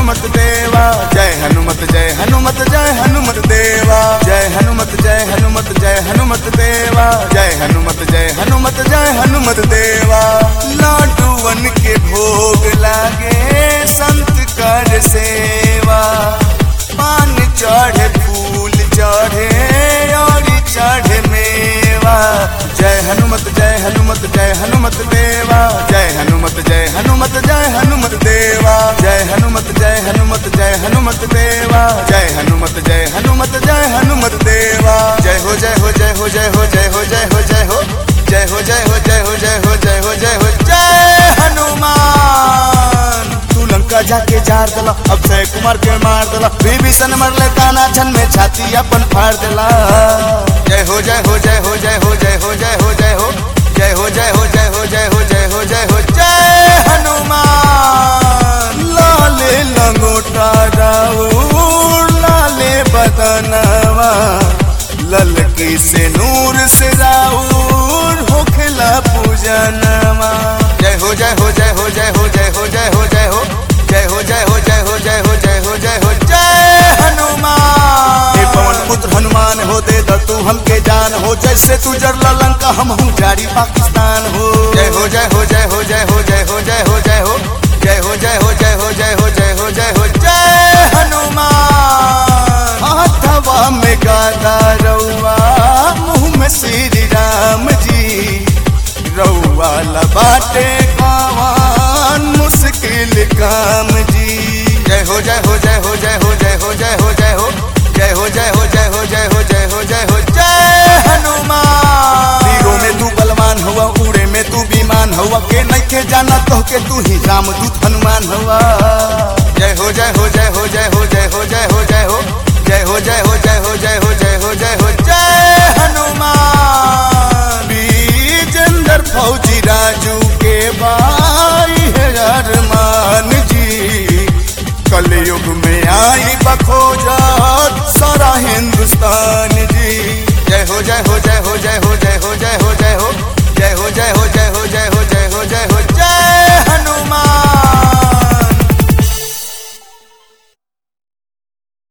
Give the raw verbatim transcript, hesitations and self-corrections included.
हनुमत देवा, जय हनुमत जय हनुमत जय हनुमत देवा, जय हनुमत जय हनुमत जय हनुमत देवा, जय हनुमत जय हनुमत जय हनुमत देवा। लाडूवन के भोग लागे संत कर सेवा, पान चढ़े फूल चढ़े और चढ़े मेवा। जय हनुमत जय हनुमत जय हनुमत देवा, जय हनुमत जय हनुमत जय हनुमत देवा, जय हनुमत जय हनुमत जय हनुमत देवा, जय हनुमत जय हनुमत जय हनुमत देवा। जय हो जय हो जय हो जय हो जय हो जय हो जय हो जय हो जय हो जय हो जय हो जय हो जय हो जय हनुमान। तू लंका जाके जार दला, अक्षय कुमार के मार दला, विभीषण मरले काना छन में छाती अपन फाड़ दला। जय हो जय हो जय हो जय हो जय हो जय हो जय हो जय हो जय हो जय हो जय हो जय हो जय हो जय हनुमान। लाले लंगोटा राउर लाले बदनवा, ललकी से नूर से राउर होखला पूजनवा। जय हो जय हो जय हो जय हो जय हो जय हो जय हो जय हो जय हो जय हो जय हो जय हो जय हो जय हनुमान। पवन पुत्र हनुमान हो, दे द तू हमके जान हो, जैसे तू जरला लंका हम हूँ जारी पाकिस्तान हो। जय हो जय हो जय हो जय हो जय हो जय हो जय हो जय हो जय हो जय हो जय हो जय हो जय हो जय हनुमान। हाथवा में गादा रउआ, मुँह में श्री राम जी, रउआ लबाटे कावान मुश्किल काम जी। जय हो जय हो जय हो जय हो जय हो जय हो जय हो जय हो जय हो जय हो जय हो जय हो जय हो जय हनुमान। तीरों में तू बलवान हुआ, उड़े में तू विमान हुआ, के नहीं के जाना तो के तू ही रामदूत हनुमान हुआ। जय हो जय हो जय हो जय हो जय हो जय हो जय हो जय हो जय हो जय हो जय हो जय हो जय हो जय हनुमान। विजेंद्र फौजी राजू के भाई है अरमान जी, कलयुग में आई बखोजत सारा हिंदुस्तान जी। जय हो जय हो जय हो जय हो जय